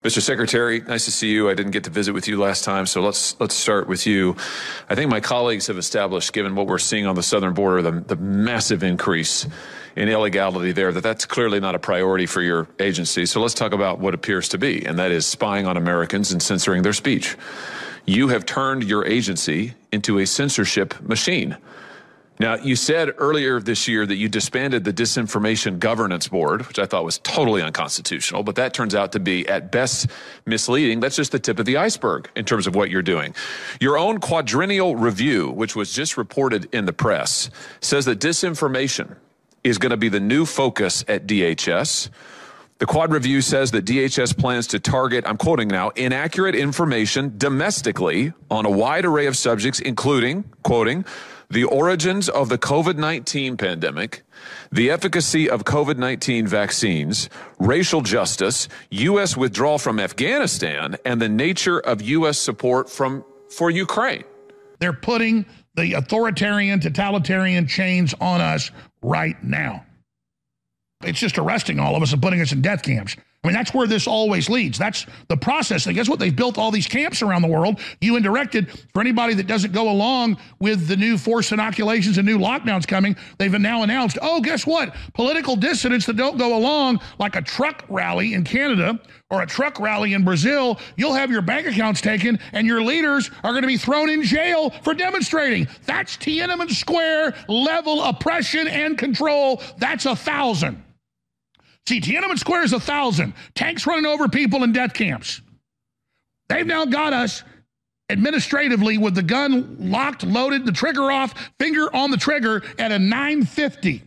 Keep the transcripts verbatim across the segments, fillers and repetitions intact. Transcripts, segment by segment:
Mister Secretary, nice to see you. I didn't get to visit with you last time, so let's let's start with you. I think my colleagues have established, given what we're seeing on the southern border, the, the massive increase in illegality there, that that's clearly not a priority for your agency. So let's talk about what appears to be, and that is spying on Americans and censoring their speech. You have turned your agency into a censorship machine. Now, you said earlier this year that you disbanded the Disinformation Governance Board, which I thought was totally unconstitutional, but that turns out to be, at best, misleading. That's just the tip of the iceberg in terms of what you're doing. Your own quadrennial review, which was just reported in the press, says that disinformation is going to be the new focus at D H S. The Quad Review says that D H S plans to target, I'm quoting now, inaccurate information domestically on a wide array of subjects, including, quoting, the origins of the COVID nineteen pandemic, the efficacy of COVID nineteen vaccines, racial justice, U S withdrawal from Afghanistan, and the nature of U S support from for Ukraine. They're putting the authoritarian, totalitarian chains on us right now. It's just arresting all of us and putting us in death camps. I mean, that's where this always leads. That's the process. And guess what? They've built all these camps around the world. You indirected, for anybody that doesn't go along with the new forced inoculations and new lockdowns coming, they've now announced, oh, guess what? Political dissidents that don't go along, like a truck rally in Canada or a truck rally in Brazil, you'll have your bank accounts taken and your leaders are going to be thrown in jail for demonstrating. That's Tiananmen Square level oppression and control. That's a thousand. See, Tiananmen Square is a thousand. Tanks running over people in death camps. They've now got us administratively with the gun locked, loaded, the trigger off, finger on the trigger at a nine fifty.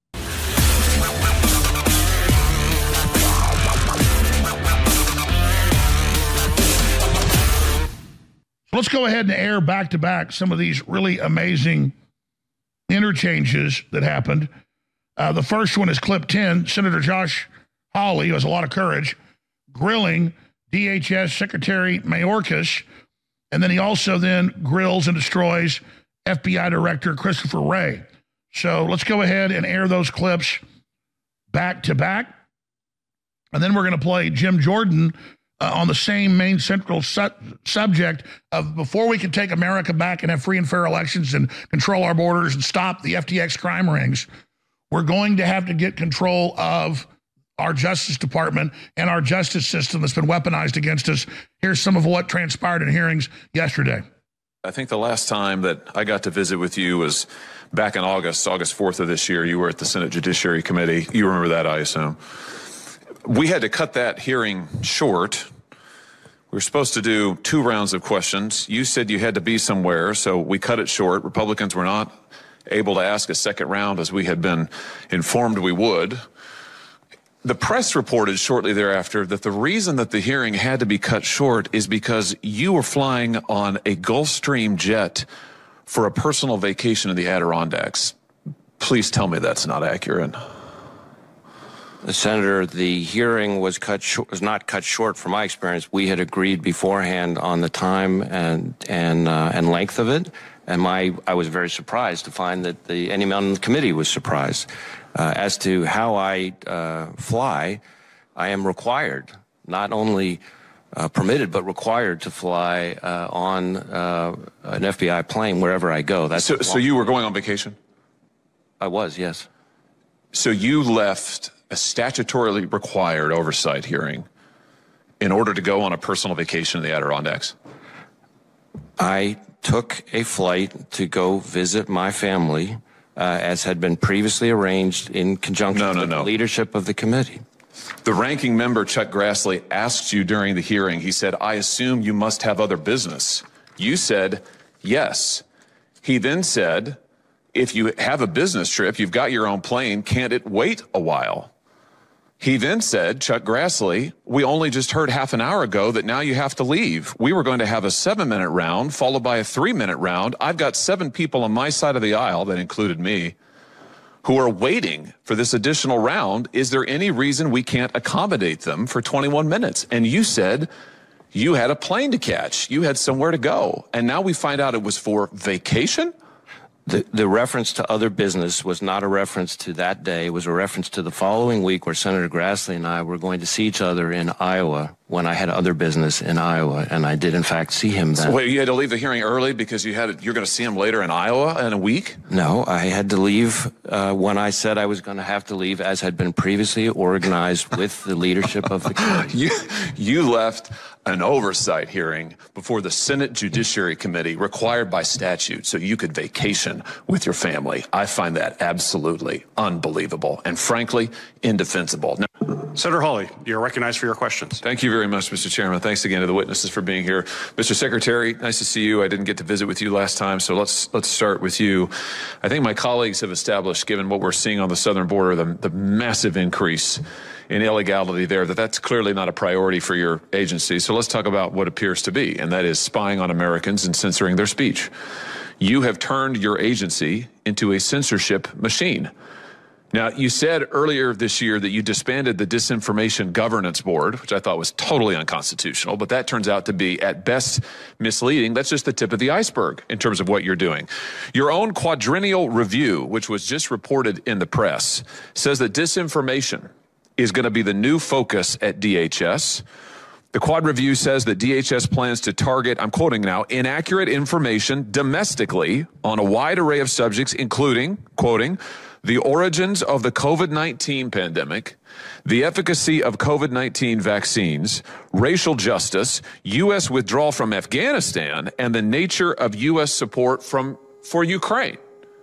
Let's go ahead and air back-to-back some of these really amazing interchanges that happened. Uh, the first one is clip ten, Senator Josh Hawley, who has a lot of courage, grilling D H S Secretary Mayorkas, and then he also then grills and destroys F B I Director Christopher Wray. So let's go ahead and air those clips back to back. And then we're going to play Jim Jordan uh, on the same main central su subject of before we can take America back and have free and fair elections and control our borders and stop the F T X crime rings, we're going to have to get control of our Justice Department and our justice system that's been weaponized against us. Here's some of what transpired in hearings yesterday. I think the last time that I got to visit with you was back in August, August fourth of this year. You were at the Senate Judiciary Committee. You remember that, I assume. We had to cut that hearing short. We were supposed to do two rounds of questions. You said you had to be somewhere, so we cut it short. Republicans were not able to ask a second round as we had been informed we would. The press reported shortly thereafter that the reason that the hearing had to be cut short is because you were flying on a Gulfstream jet for a personal vacation in the Adirondacks. Please tell me that's not accurate. Senator, the hearing was cut short, was not cut short from my experience. We had agreed beforehand on the time and and uh, and length of it. And my, I was very surprised to find that the any member on the committee was surprised. Uh, as to how I uh, fly, I am required, not only uh, permitted, but required to fly uh, on uh, an F B I plane wherever I go. That's so, so you were going on vacation? I was, yes. So you left a statutorily required oversight hearing in order to go on a personal vacation in the Adirondacks? I took a flight to go visit my family, uh, as had been previously arranged in conjunction no, no, with no. the leadership of the committee. The ranking member, Chuck Grassley, asked you during the hearing, he said, I assume you must have other business. You said, yes. He then said, if you have a business trip, you've got your own plane, can't it wait a while? He then said, Chuck Grassley, we only just heard half an hour ago that now you have to leave. We were going to have a seven-minute round followed by a three-minute round. I've got seven people on my side of the aisle, that included me, who are waiting for this additional round. Is there any reason we can't accommodate them for twenty-one minutes? And you said you had a plane to catch. You had somewhere to go. And now we find out it was for vacation? The, the reference to other business was not a reference to that day. It was a reference to the following week where Senator Grassley and I were going to see each other in Iowa when I had other business in Iowa, and I did, in fact, see him then. So wait, you had to leave the hearing early because you had you're going to see him later in Iowa in a week? No, I had to leave uh, when I said I was going to have to leave, as had been previously organized with the leadership of the committee. you, you left an oversight hearing before the Senate Judiciary Committee required by statute so you could vacation with your family. I find that absolutely unbelievable and, frankly, indefensible. Now, Senator Hawley, you're recognized for your questions. Thank you very much, Mister Chairman. Thanks again to the witnesses for being here. Mister Secretary, nice to see you. I didn't get to visit with you last time, so let's let's start with you. I think my colleagues have established, given what we're seeing on the southern border, the, the massive increase in illegality there, that that's clearly not a priority for your agency. So let's talk about what appears to be, and that is spying on Americans and censoring their speech. You have turned your agency into a censorship machine. Now, you said earlier this year that you disbanded the Disinformation Governance Board, which I thought was totally unconstitutional, but that turns out to be, at best, misleading. That's just the tip of the iceberg in terms of what you're doing. Your own quadrennial review, which was just reported in the press, says that disinformation is going to be the new focus at D H S. The Quad Review says that D H S plans to target, I'm quoting now, inaccurate information domestically on a wide array of subjects, including, quoting, the origins of the COVID nineteen pandemic, the efficacy of COVID nineteen vaccines, racial justice, U S withdrawal from Afghanistan, and the nature of U S support from for Ukraine.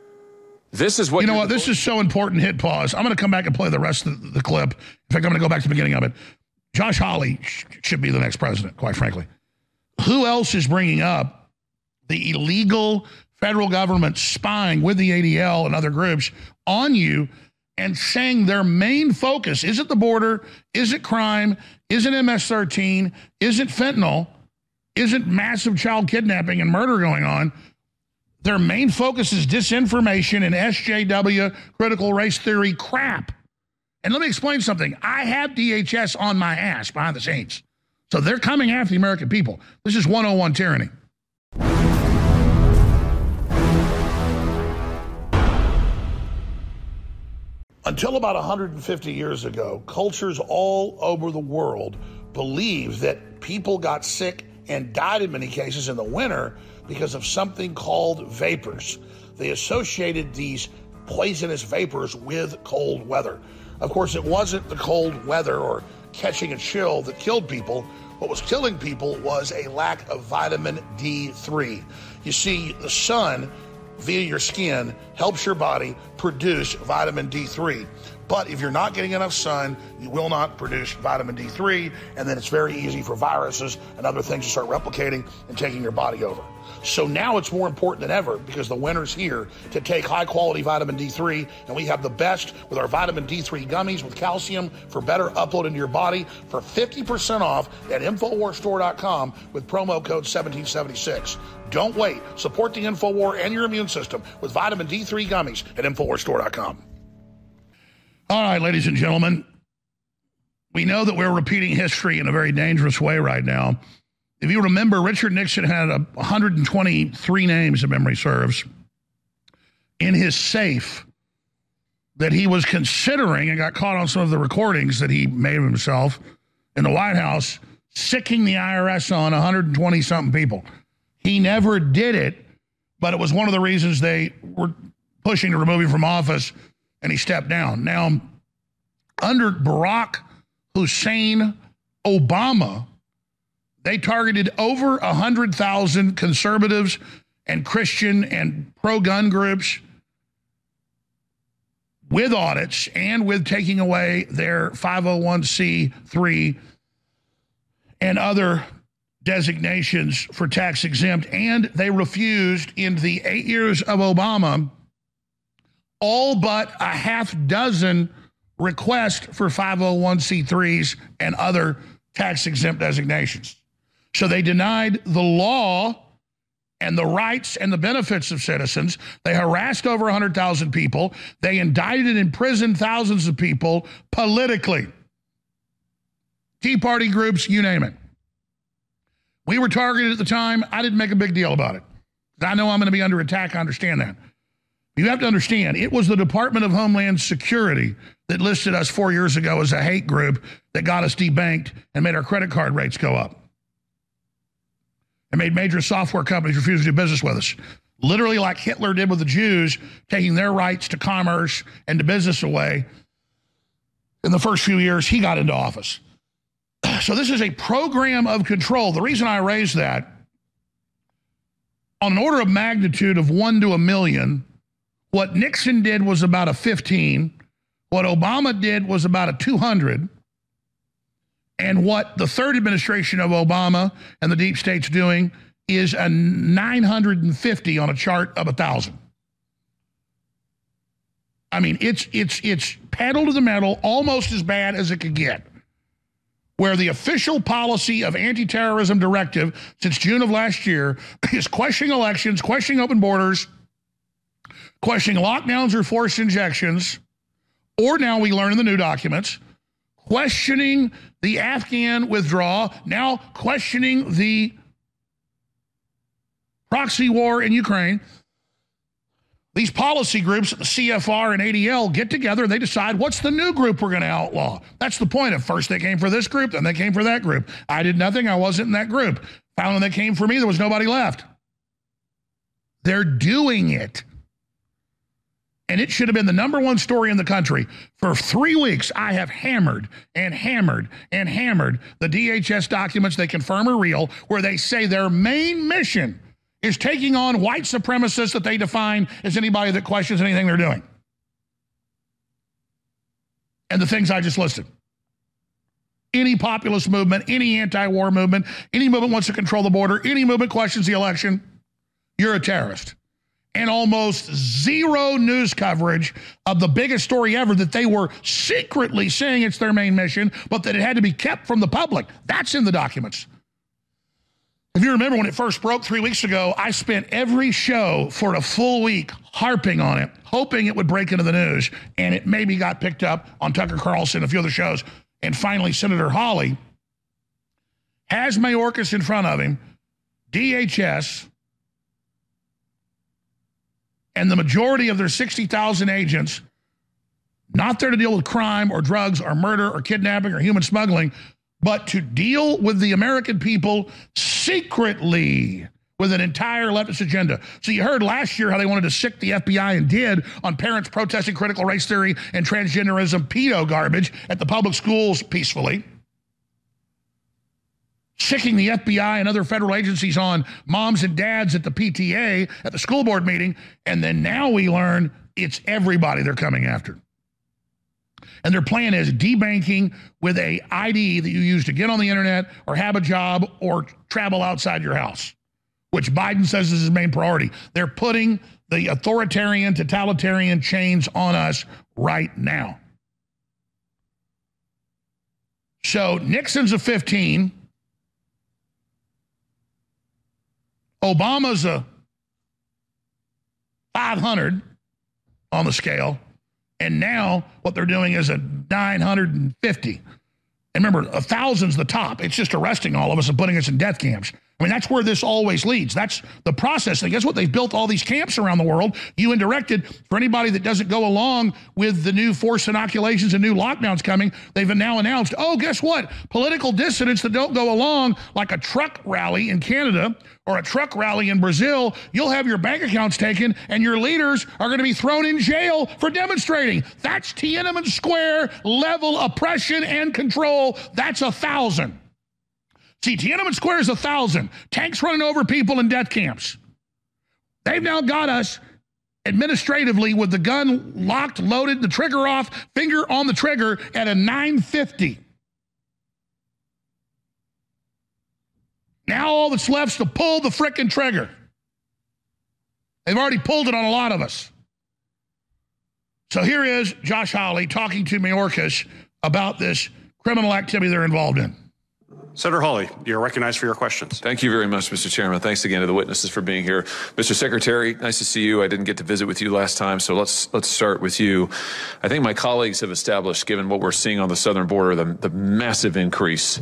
This is what you know what this is so important. Hit pause. I'm going to come back and play the rest of the clip. In fact, I'm going to go back to the beginning of it. Josh Hawley sh should be the next president, quite frankly. Who else is bringing up the illegal federal government spying with the A D L and other groups on you and saying their main focus isn't the border, isn't crime, isn't M S thirteen, isn't fentanyl, isn't massive child kidnapping and murder going on? Their main focus is disinformation and S J W, critical race theory crap. And let me explain something. I have D H S on my ass behind the scenes. So they're coming after the American people. This is one oh one tyranny. Until about one hundred fifty years ago, cultures all over the world believed that people got sick and died in many cases in the winter because of something called vapors. They associated these poisonous vapors with cold weather. Of course, it wasn't the cold weather or catching a chill that killed people. What was killing people was a lack of vitamin D three. You see, the sun, via your skin, helps your body produce vitamin D three. But if you're not getting enough sun, you will not produce vitamin D three, and then it's very easy for viruses and other things to start replicating and taking your body over. So now it's more important than ever, because the winter's here, to take high-quality vitamin D three, and we have the best with our vitamin D three gummies with calcium for better upload into your body for fifty percent off at Infowars Store dot com with promo code seventeen seventy-six. Don't wait. Support the Infowar and your immune system with vitamin D three gummies at Infowars Store dot com. All right, ladies and gentlemen, we know that we're repeating history in a very dangerous way right now. If you remember, Richard Nixon had a one hundred twenty-three names, if memory serves, in his safe that he was considering, and got caught on some of the recordings that he made of himself in the White House, sicking the I R S on one hundred twenty something people. He never did it, but it was one of the reasons they were pushing to remove him from office, and he stepped down. Now, under Barack Hussein Obama, they targeted over one hundred thousand conservatives and Christian and pro-gun groups with audits and with taking away their five oh one c three and other designations for tax exempt. And they refused, in the eight years of Obama, all but a half dozen requests for five oh one c threes and other tax exempt designations. So they denied the law and the rights and the benefits of citizens. They harassed over one hundred thousand people. They indicted and imprisoned thousands of people politically. Tea Party groups, you name it. We were targeted at the time. I didn't make a big deal about it. I know I'm going to be under attack. I understand that. You have to understand, it was the Department of Homeland Security that listed us four years ago as a hate group that got us debanked and made our credit card rates go up. And made major software companies refuse to do business with us. Literally like Hitler did with the Jews, taking their rights to commerce and to business away. In the first few years he got into office. So this is a program of control. The reason I raised that, on an order of magnitude of one to a million, what Nixon did was about a fifteen. What Obama did was about a two hundred. And what the third administration of Obama and the deep state's doing is a nine hundred fifty on a chart of one thousand. I mean, it's, it's, it's pedal to the metal, almost as bad as it could get. Where the official policy of anti-terrorism directive since June of last year is questioning elections, questioning open borders, questioning lockdowns or forced injections, or now we learn in the new documents, questioning the Afghan withdrawal, now questioning the proxy war in Ukraine. These policy groups, the C F R and A D L, get together and they decide what's the new group we're going to outlaw. That's the point. At first they came for this group, then they came for that group. I did nothing. I wasn't in that group. Found when they came for me, there was nobody left. They're doing it. And it should have been the number one story in the country. For three weeks, I have hammered and hammered and hammered the D H S documents they confirm are real, where they say their main mission is taking on white supremacists that they define as anybody that questions anything they're doing. And the things I just listed. Any populist movement, any anti-war movement, any movement wants to control the border, any movement questions the election, you're a terrorist. And almost zero news coverage of the biggest story ever that they were secretly saying it's their main mission, but that it had to be kept from the public. That's in the documents. If you remember when it first broke three weeks ago, I spent every show for a full week harping on it, hoping it would break into the news, and it maybe got picked up on Tucker Carlson, a few other shows, and finally Senator Hawley has Mayorkas in front of him, D H S, and the majority of their sixty thousand agents, not there to deal with crime or drugs or murder or kidnapping or human smuggling, but to deal with the American people secretly with an entire leftist agenda. So you heard last year how they wanted to sick the F B I and did on parents protesting critical race theory and transgenderism pedo garbage at the public schools peacefully. Sicking the F B I and other federal agencies on moms and dads at the P T A, at the school board meeting, and then now we learn it's everybody they're coming after. And their plan is debanking with a I D that you use to get on the internet or have a job or travel outside your house, which Biden says is his main priority. They're putting the authoritarian, totalitarian chains on us right now. So Nixon's a fifteen. Obama's a five hundred on the scale. And now what they're doing is a nine hundred fifty. And remember, a thousand's the top. It's just arresting all of us and putting us in death camps. I mean, that's where this always leads. That's the process. And guess what? They've built all these camps around the world. U N directed, for anybody that doesn't go along with the new forced inoculations and new lockdowns coming, they've now announced, oh, guess what? Political dissidents that don't go along, like a truck rally in Canada or a truck rally in Brazil, you'll have your bank accounts taken and your leaders are going to be thrown in jail for demonstrating. That's Tiananmen Square level oppression and control. That's a thousand. See, Tiananmen Square is a thousand. Tanks running over people in death camps. They've now got us administratively with the gun locked, loaded, the trigger off, finger on the trigger at a nine fifty. Now all that's left is to pull the frickin' trigger. They've already pulled it on a lot of us. So here is Josh Hawley talking to Mayorkas about this criminal activity they're involved in. Senator Hawley, you're recognized for your questions. Thank you very much, Mister Chairman. Thanks again to the witnesses for being here. Mister Secretary, nice to see you. I didn't get to visit with you last time, so let's let's start with you. I think my colleagues have established, given what we're seeing on the southern border, the, the massive increase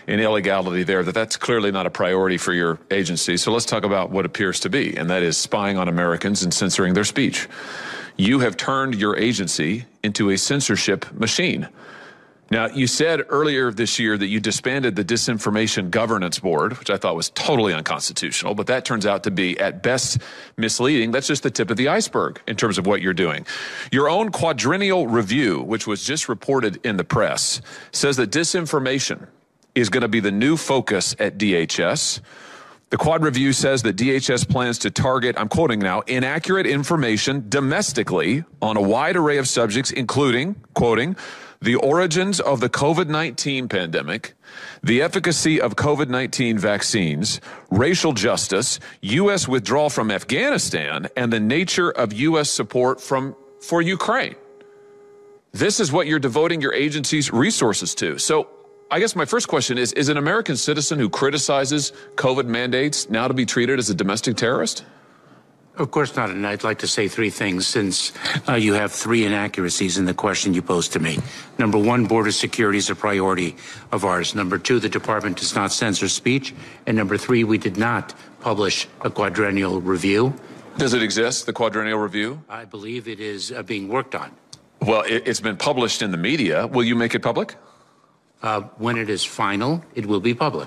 and illegality there, that that's clearly not a priority for your agency. So let's talk about what appears to be, and that is spying on Americans and censoring their speech. You have turned your agency into a censorship machine. Now, you said earlier this year that you disbanded the Disinformation Governance Board, which I thought was totally unconstitutional, but that turns out to be, at best, misleading. That's just the tip of the iceberg in terms of what you're doing. Your own quadrennial review, which was just reported in the press, says that disinformation is going to be the new focus at D H S. The Quad Review says that D H S plans to target, I'm quoting now, inaccurate information domestically on a wide array of subjects, including, quoting, the origins of the COVID nineteen pandemic, the efficacy of COVID nineteen vaccines, racial justice, U S withdrawal from Afghanistan, and the nature of U S support from for Ukraine. This is what you're devoting your agency's resources to. So I guess my first question is, is an American citizen who criticizes COVID mandates now to be treated as a domestic terrorist? Of course not, and I'd like to say three things since uh, you have three inaccuracies in the question you posed to me. Number one, border security is a priority of ours. Number two, the department does not censor speech. And number three, we did not publish a quadrennial review. Does it exist, the quadrennial review? I believe it is uh, being worked on. Well, it, it's been published in the media. Will you make it public? Uh, when it is final, it will be public.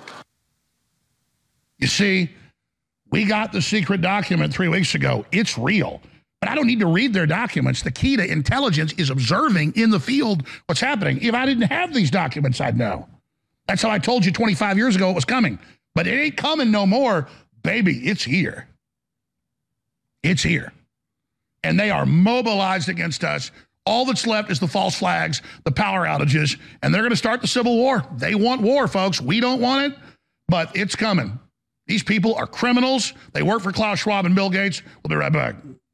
You see, we got the secret document three weeks ago. It's real. But I don't need to read their documents. The key to intelligence is observing in the field what's happening. If I didn't have these documents, I'd know. That's how I told you twenty-five years ago it was coming. But it ain't coming no more. Baby, it's here. It's here. And they are mobilized against us. All that's left is the false flags, the power outages, and they're going to start the Civil War. They want war, folks. We don't want it, but it's coming. These people are criminals. They work for Klaus Schwab and Bill Gates. We'll be right back.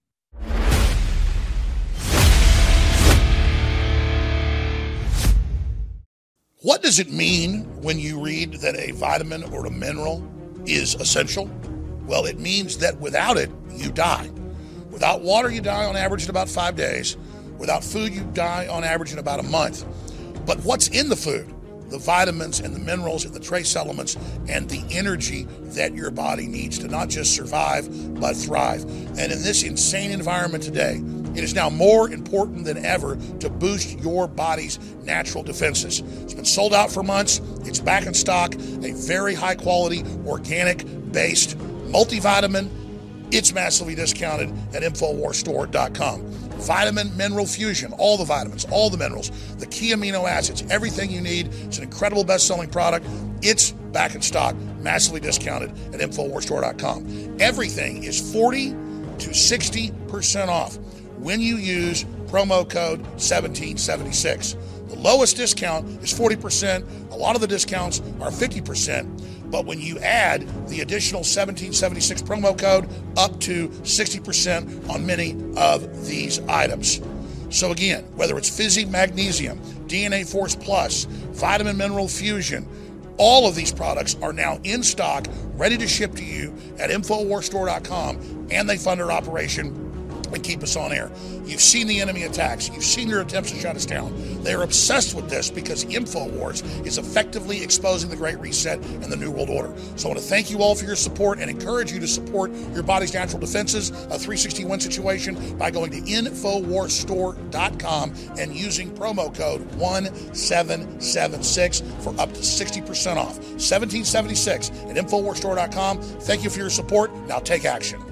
What does it mean when you read that a vitamin or a mineral is essential? Well, it means that without it, you die. Without water, you die on average in about five days. Without food, you die on average in about a month. But what's in the food? The vitamins and the minerals and the trace elements and the energy that your body needs to not just survive, but thrive. And in this insane environment today, it is now more important than ever to boost your body's natural defenses. It's been sold out for months. It's back in stock, a very high quality, organic-based multivitamin. It's massively discounted at Infowars Store dot com. Vitamin Mineral Fusion, all the vitamins, all the minerals, the key amino acids, everything you need. It's an incredible best-selling product. It's back in stock, massively discounted at Infowars Store dot com. Everything is forty to sixty percent off when you use promo code seventeen seventy-six. The lowest discount is forty percent. A lot of the discounts are fifty percent. But when you add the additional seventeen seventy-six promo code, up to sixty percent on many of these items. So again, whether it's Fizzy Magnesium, D N A Force Plus, Vitamin Mineral Fusion, all of these products are now in stock, ready to ship to you at Infowars Store dot com, and they fund our operation and keep us on air. You've seen the enemy attacks. You've seen their attempts to shut us down. They're obsessed with this because InfoWars is effectively exposing the Great Reset and the New World Order. So I want to thank you all for your support and encourage you to support your body's natural defenses, a three sixty-one situation, by going to Infowars Store dot com and using promo code one seven seven six for up to sixty percent off. seventeen seventy-six at Infowars Store dot com. Thank you for your support. Now take action.